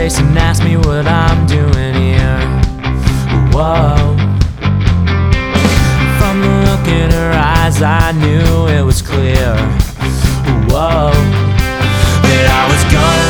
face and ask me what I'm doing here. Whoa. From the look in her eyes, I knew it was clear. Whoa. That I was gonna